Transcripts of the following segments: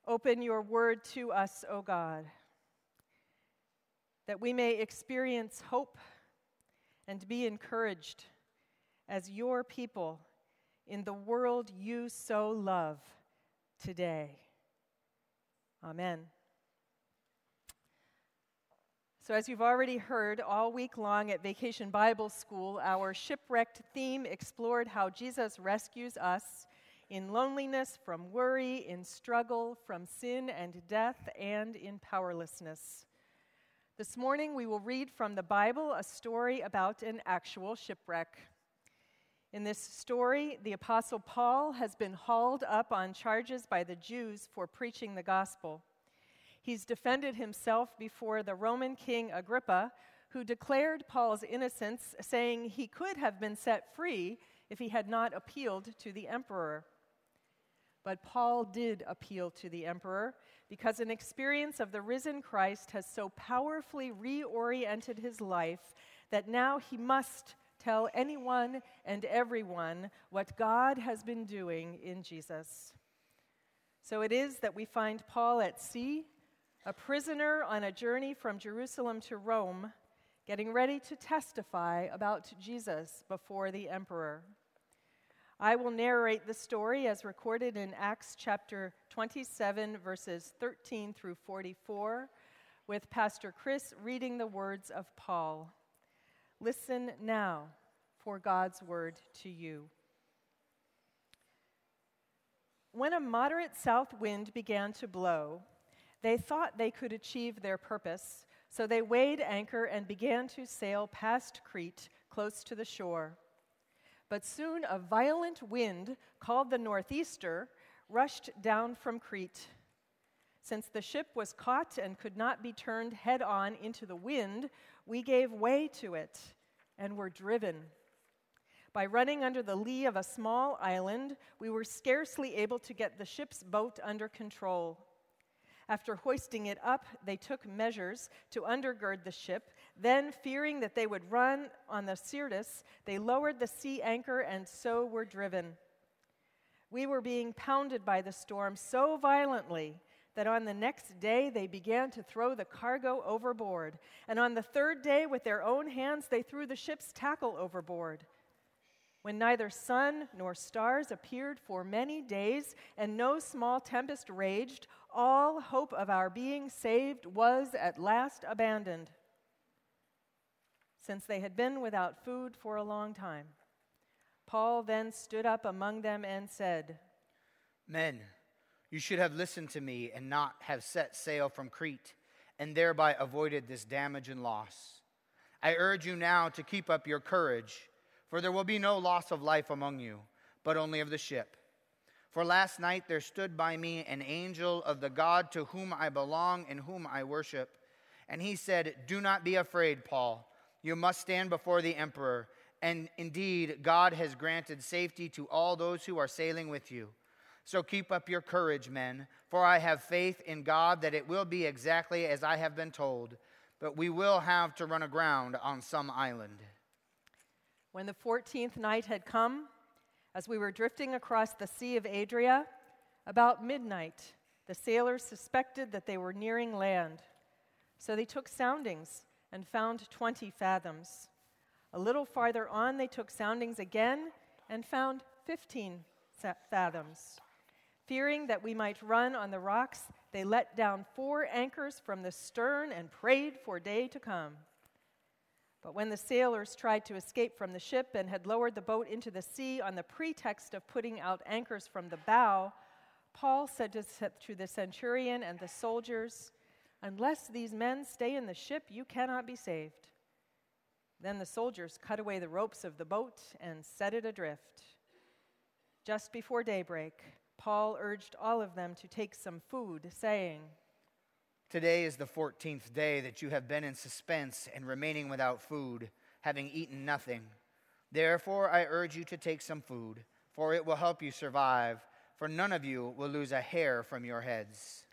Open your word to us, O God, that we may experience hope and be encouraged as your people in the world you so love today. Amen. So as you've already heard, all week long at Vacation Bible School, our shipwrecked theme explored how Jesus rescues us in loneliness, from worry, in struggle, from sin and death, and in powerlessness. This morning we will read from the Bible a story about an actual shipwreck. In this story, the Apostle Paul has been hauled up on charges by the Jews for preaching the gospel. He's defended himself before the Roman king Agrippa, who declared Paul's innocence, saying he could have been set free if he had not appealed to the emperor. But Paul did appeal to the emperor because an experience of the risen Christ has so powerfully reoriented his life that now he must tell anyone and everyone what God has been doing in Jesus. So it is that we find Paul at sea, a prisoner on a journey from Jerusalem to Rome, getting ready to testify about Jesus before the emperor. I will narrate the story as recorded in Acts chapter 27, verses 13 through 44, with Pastor Chris reading the words of Paul. Listen now for God's word to you. When a moderate south wind began to blow, they thought they could achieve their purpose, so they weighed anchor and began to sail past Crete, close to the shore. But soon a violent wind, called the northeaster, rushed down from Crete. Since the ship was caught and could not be turned head-on into the wind, we gave way to it and were driven. By running under the lee of a small island, we were scarcely able to get the ship's boat under control. After hoisting it up, they took measures to undergird the ship. Then, fearing that they would run on the Syrtis, they lowered the sea anchor and so were driven. We were being pounded by the storm so violently that on the next day they began to throw the cargo overboard. And on the third day, with their own hands, they threw the ship's tackle overboard. When neither sun nor stars appeared for many days and no small tempest raged, all hope of our being saved was at last abandoned, since they had been without food for a long time. Paul then stood up among them and said, "Men, you should have listened to me and not have set sail from Crete, and thereby avoided this damage and loss. I urge you now to keep up your courage, for there will be no loss of life among you, but only of the ship. For last night there stood by me an angel of the God to whom I belong and whom I worship. And he said, 'Do not be afraid, Paul. You must stand before the emperor. And indeed, God has granted safety to all those who are sailing with you. So keep up your courage, men, for I have faith in God that it will be exactly as I have been told. But we will have to run aground on some island.'" When the 14th night had come, as we were drifting across the Sea of Adria, about midnight, the sailors suspected that they were nearing land. So they took soundings and found 20 fathoms. A little farther on, they took soundings again and found 15 fathoms. Fearing that we might run on the rocks, they let down 4 anchors from the stern and prayed for day to come. But when the sailors tried to escape from the ship and had lowered the boat into the sea on the pretext of putting out anchors from the bow, Paul said to the centurion and the soldiers, "Unless these men stay in the ship, you cannot be saved." Then the soldiers cut away the ropes of the boat and set it adrift. Just before daybreak, Paul urged all of them to take some food, saying, "Today is the 14th day that you have been in suspense and remaining without food, having eaten nothing. Therefore, I urge you to take some food, for it will help you survive, for none of you will lose a hair from your heads."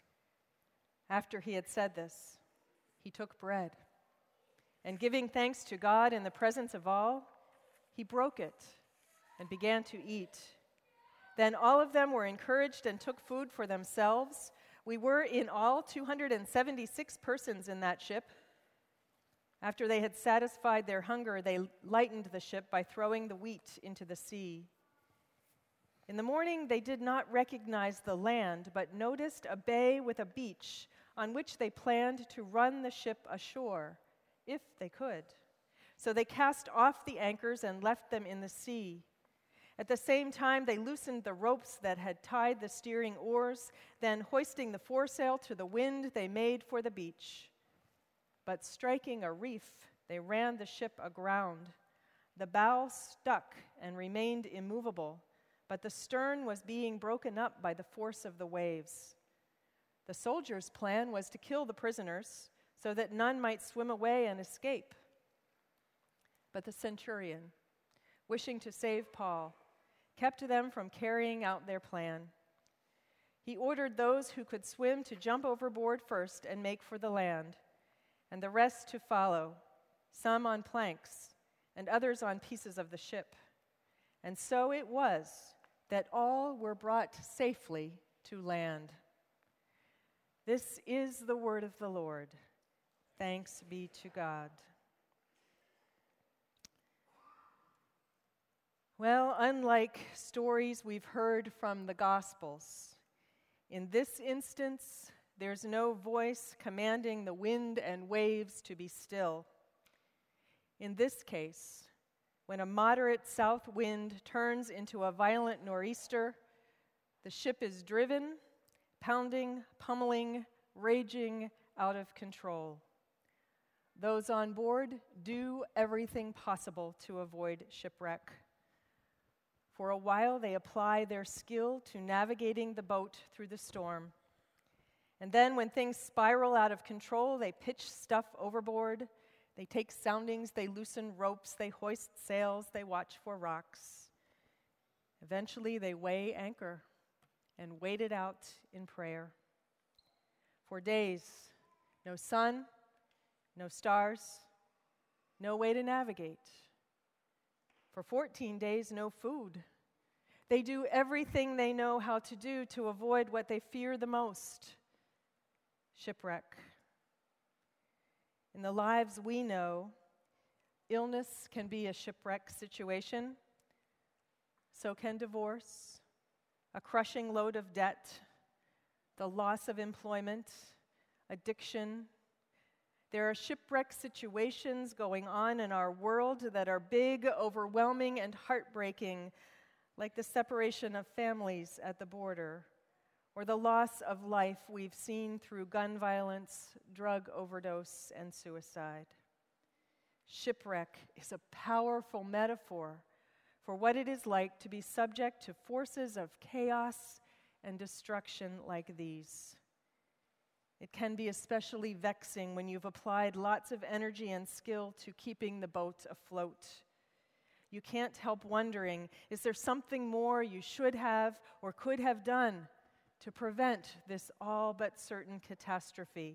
After he had said this, he took bread, and giving thanks to God in the presence of all, he broke it and began to eat. Then all of them were encouraged and took food for themselves. We were in all 276 persons in that ship. After they had satisfied their hunger, they lightened the ship by throwing the wheat into the sea. In the morning, they did not recognize the land, but noticed a bay with a beach on which they planned to run the ship ashore, if they could. So they cast off the anchors and left them in the sea. At the same time, they loosened the ropes that had tied the steering oars. Then, hoisting the foresail to the wind, they made for the beach. But striking a reef, they ran the ship aground. The bow stuck and remained immovable, but the stern was being broken up by the force of the waves. The soldiers' plan was to kill the prisoners so that none might swim away and escape. But the centurion, wishing to save Paul, kept them from carrying out their plan. He ordered those who could swim to jump overboard first and make for the land, and the rest to follow, some on planks and others on pieces of the ship. And so it was that all were brought safely to land. This is the word of the Lord. Thanks be to God. Well, unlike stories we've heard from the Gospels, in this instance, there's no voice commanding the wind and waves to be still. In this case, when a moderate south wind turns into a violent nor'easter, the ship is driven, pounding, pummeling, raging out of control. Those on board do everything possible to avoid shipwreck. For a while, they apply their skill to navigating the boat through the storm. And then when things spiral out of control, they pitch stuff overboard, they take soundings, they loosen ropes, they hoist sails, they watch for rocks. Eventually, they weigh anchor and wait it out in prayer. For days, no sun, no stars, no way to navigate. For 14 days, no food. They do everything they know how to do to avoid what they fear the most: shipwreck. In the lives we know, illness can be a shipwreck situation. So can divorce, a crushing load of debt, the loss of employment, addiction. There are shipwreck situations going on in our world that are big, overwhelming, and heartbreaking, like the separation of families at the border, or the loss of life we've seen through gun violence, drug overdose, and suicide. Shipwreck is a powerful metaphor for what it is like to be subject to forces of chaos and destruction like these. It can be especially vexing when you've applied lots of energy and skill to keeping the boat afloat. You can't help wondering, is there something more you should have or could have done to prevent this all but certain catastrophe?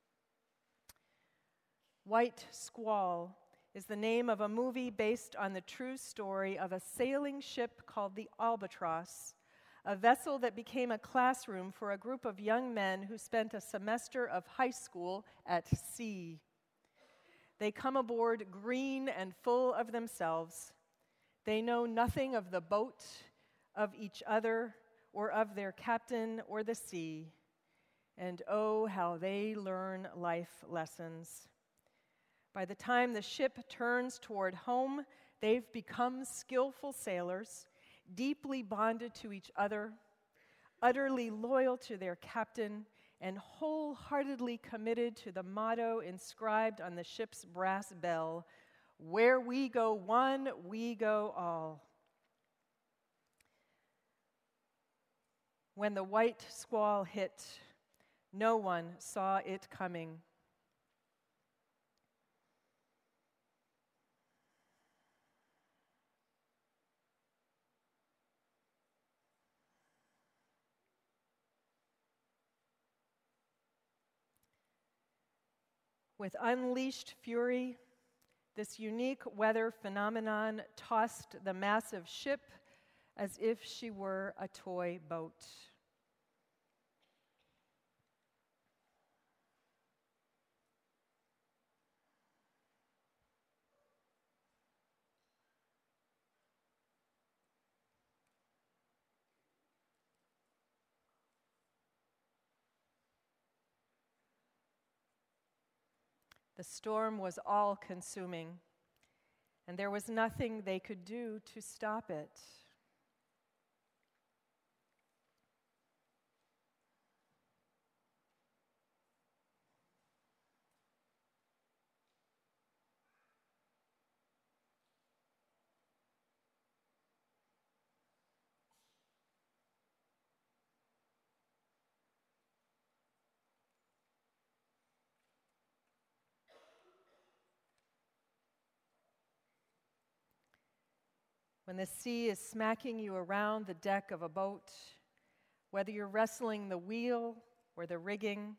White Squall is the name of a movie based on the true story of a sailing ship called the Albatross, a vessel that became a classroom for a group of young men who spent a semester of high school at sea. They come aboard green and full of themselves. They know nothing of the boat, of each other, or of their captain or the sea. And oh, how they learn life lessons. By the time the ship turns toward home, they've become skillful sailors, deeply bonded to each other, utterly loyal to their captain, and wholeheartedly committed to the motto inscribed on the ship's brass bell, "Where we go one, we go all." When the white squall hit, no one saw it coming. With unleashed fury, this unique weather phenomenon tossed the massive ship as if she were a toy boat. The storm was all-consuming, and there was nothing they could do to stop it. When the sea is smacking you around the deck of a boat, whether you're wrestling the wheel or the rigging,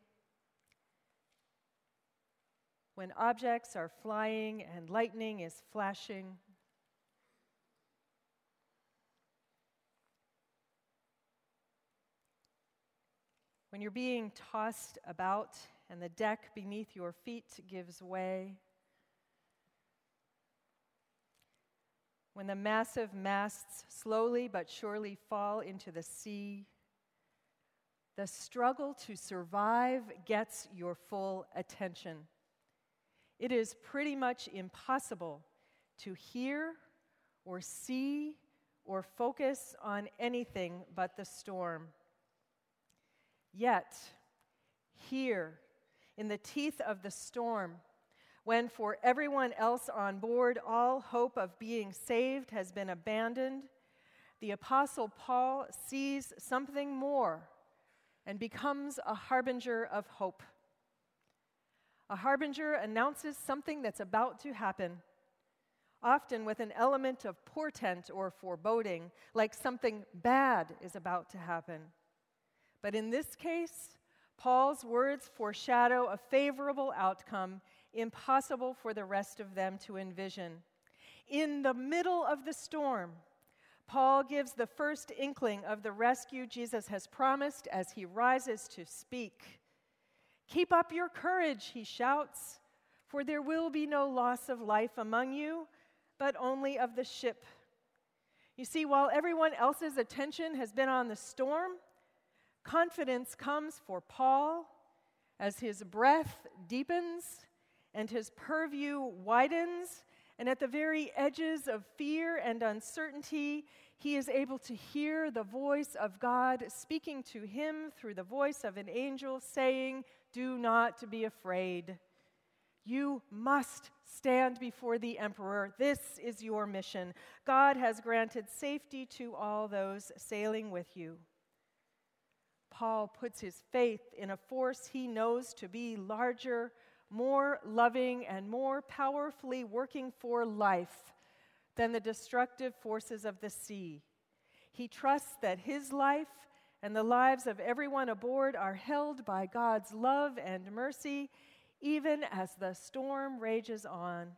when objects are flying and lightning is flashing, when you're being tossed about and the deck beneath your feet gives way, when the massive masts slowly but surely fall into the sea, the struggle to survive gets your full attention. It is pretty much impossible to hear or see or focus on anything but the storm. Yet, here, in the teeth of the storm, when for everyone else on board all hope of being saved has been abandoned, the Apostle Paul sees something more and becomes a harbinger of hope. A harbinger announces something that's about to happen, often with an element of portent or foreboding, like something bad is about to happen. But in this case, Paul's words foreshadow a favorable outcome impossible for the rest of them to envision. In the middle of the storm, Paul gives the first inkling of the rescue Jesus has promised as he rises to speak. "Keep up your courage," he shouts, "for there will be no loss of life among you, but only of the ship." You see, while everyone else's attention has been on the storm, confidence comes for Paul as his breath deepens and his purview widens, and at the very edges of fear and uncertainty, he is able to hear the voice of God speaking to him through the voice of an angel saying, "Do not be afraid. You must stand before the emperor. This is your mission. God has granted safety to all those sailing with you." Paul puts his faith in a force he knows to be larger, more loving, and more powerfully working for life than the destructive forces of the sea. He trusts that his life and the lives of everyone aboard are held by God's love and mercy, even as the storm rages on.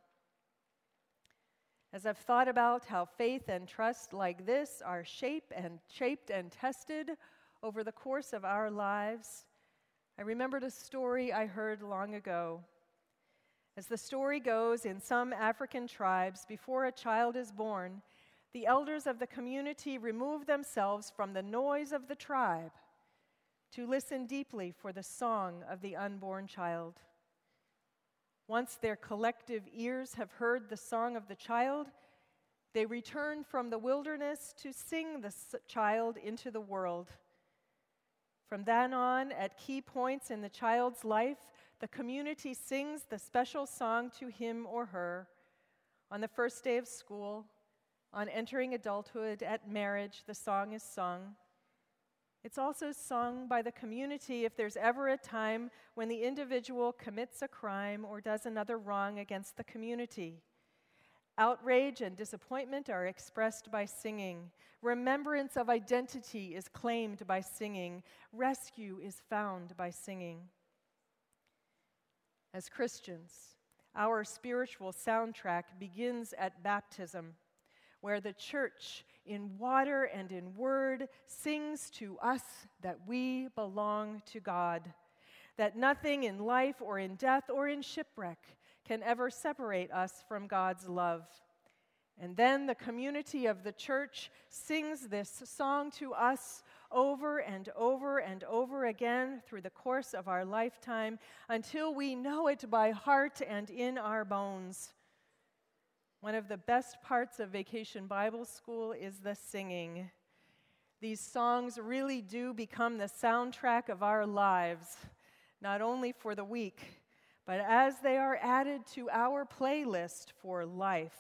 As I've thought about how faith and trust like this are shaped and tested over the course of our lives, I remembered a story I heard long ago. As the story goes, in some African tribes, before a child is born, the elders of the community remove themselves from the noise of the tribe to listen deeply for the song of the unborn child. Once their collective ears have heard the song of the child, they return from the wilderness to sing the child into the world. From then on, at key points in the child's life, the community sings the special song to him or her. On the first day of school, on entering adulthood, at marriage, the song is sung. It's also sung by the community if there's ever a time when the individual commits a crime or does another wrong against the community. Outrage and disappointment are expressed by singing. Remembrance of identity is claimed by singing. Rescue is found by singing. As Christians, our spiritual soundtrack begins at baptism, where the church, in water and in word, sings to us that we belong to God, that nothing in life or in death or in shipwreck can ever separate us from God's love. And then the community of the church sings this song to us over and over and over again through the course of our lifetime until we know it by heart and in our bones. One of the best parts of Vacation Bible School is the singing. These songs really do become the soundtrack of our lives, not only for the week, but as they are added to our playlist for life.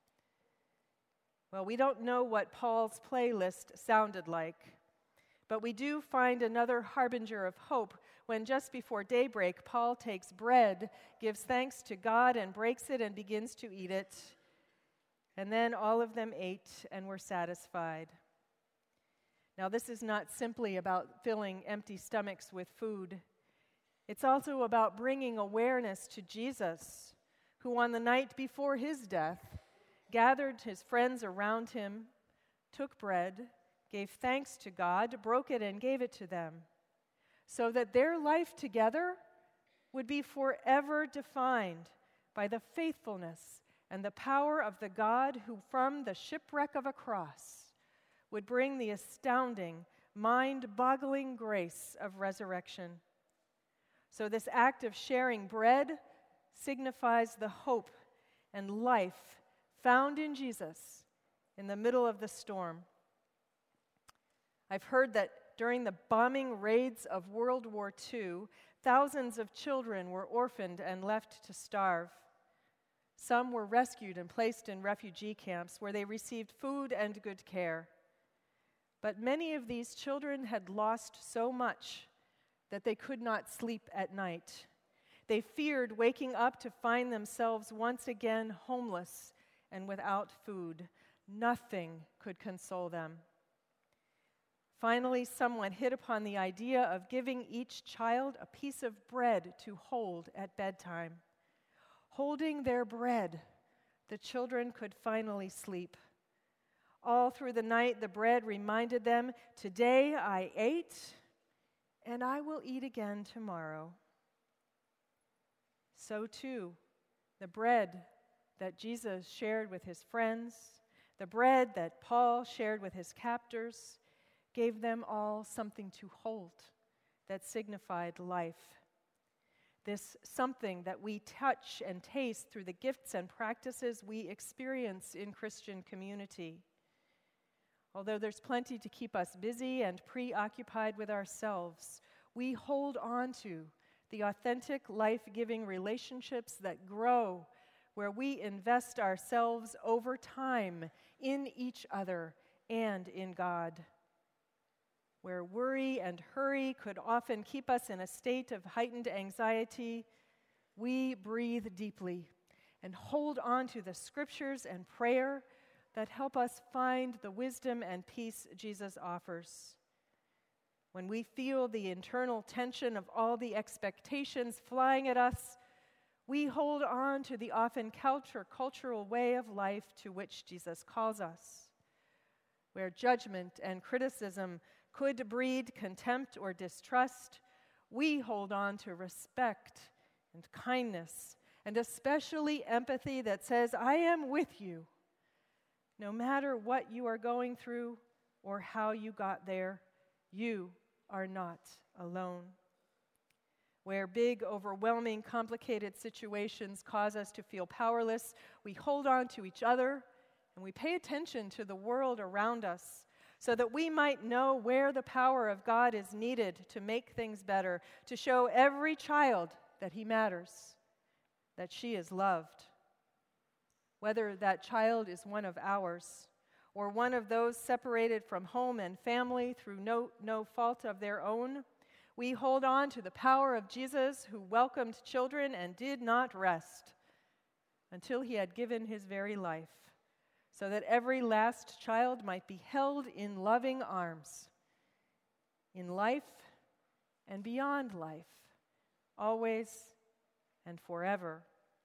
Well, we don't know what Paul's playlist sounded like, but we do find another harbinger of hope when just before daybreak, Paul takes bread, gives thanks to God, and breaks it and begins to eat it. And then all of them ate and were satisfied. Now, this is not simply about filling empty stomachs with food. It's also about bringing awareness to Jesus, who on the night before his death gathered his friends around him, took bread, gave thanks to God, broke it, and gave it to them, so that their life together would be forever defined by the faithfulness and the power of the God who, from the shipwreck of a cross, would bring the astounding, mind-boggling grace of resurrection. So this act of sharing bread signifies the hope and life found in Jesus in the middle of the storm. I've heard that during the bombing raids of World War II, thousands of children were orphaned and left to starve. Some were rescued and placed in refugee camps where they received food and good care. But many of these children had lost so much that they could not sleep at night. They feared waking up to find themselves once again homeless and without food. Nothing could console them. Finally, someone hit upon the idea of giving each child a piece of bread to hold at bedtime. Holding their bread, the children could finally sleep. All through the night, the bread reminded them, "Today I ate, and I will eat again tomorrow." So too, the bread that Jesus shared with his friends, the bread that Paul shared with his captors, gave them all something to hold that signified life. This something that we touch and taste through the gifts and practices we experience in Christian community. Although there's plenty to keep us busy and preoccupied with ourselves, we hold on to the authentic, life-giving relationships that grow where we invest ourselves over time in each other and in God. Where worry and hurry could often keep us in a state of heightened anxiety, we breathe deeply and hold on to the scriptures and prayer that help us find the wisdom and peace Jesus offers. When we feel the internal tension of all the expectations flying at us, we hold on to the often cultural way of life to which Jesus calls us. Where judgment and criticism could breed contempt or distrust, we hold on to respect and kindness, and especially empathy that says, "I am with you, no matter what you are going through or how you got there, you are not alone." Where big, overwhelming, complicated situations cause us to feel powerless, we hold on to each other and we pay attention to the world around us so that we might know where the power of God is needed to make things better, to show every child that he matters, that she is loved. Whether that child is one of ours or one of those separated from home and family through no fault of their own, we hold on to the power of Jesus, who welcomed children and did not rest until he had given his very life, so that every last child might be held in loving arms, in life and beyond life, always and forever.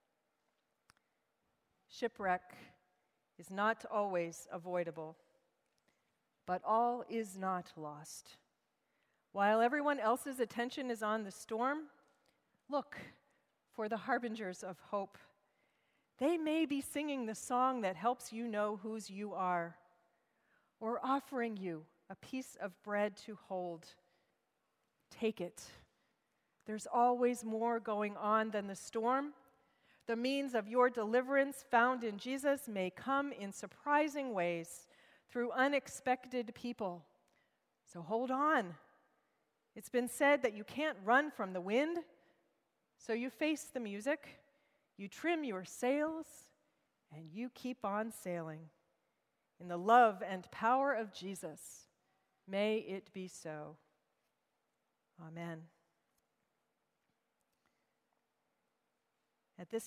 Shipwreck is not always avoidable, but all is not lost. While everyone else's attention is on the storm, look for the harbingers of hope. They may be singing the song that helps you know whose you are, or offering you a piece of bread to hold. Take it. There's always more going on than the storm. The means of your deliverance found in Jesus may come in surprising ways through unexpected people. So hold on. It's been said that you can't run from the wind, so you face the music, you trim your sails, and you keep on sailing. In the love and power of Jesus, may it be so. Amen. At this